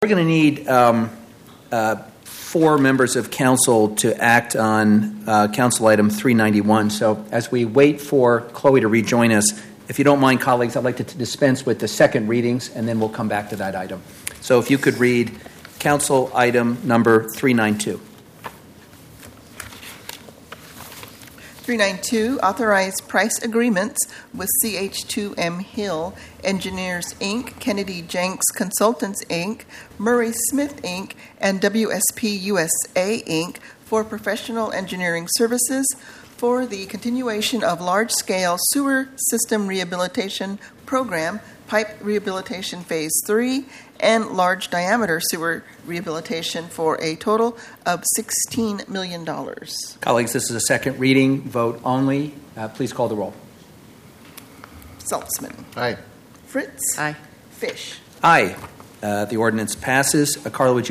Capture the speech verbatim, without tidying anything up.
We're going to need um, uh, four members of council to act on uh, council item three ninety-one. So as we wait for Chloe to rejoin us, if you don't mind, colleagues, I'd like to dispense with the second readings, and then we'll come back to that item. So if you could read council item number three ninety-two. three ninety-two, authorize price agreements with C H two M Hill Engineers, Incorporated, Kennedy Jenks Consultants, Incorporated, Murray Smith, Incorporated, and W S P U S A, Incorporated for professional engineering services for the continuation of large-scale sewer system rehabilitation program, pipe rehabilitation phase three, and large-diameter sewer rehabilitation for a total of sixteen million dollars. Colleagues, this is a second reading, vote only. Uh, please call the roll. Saltzman. Aye. Fritz. Aye. Fish. Aye. Uh, the ordinance passes. Uh, Carla, would you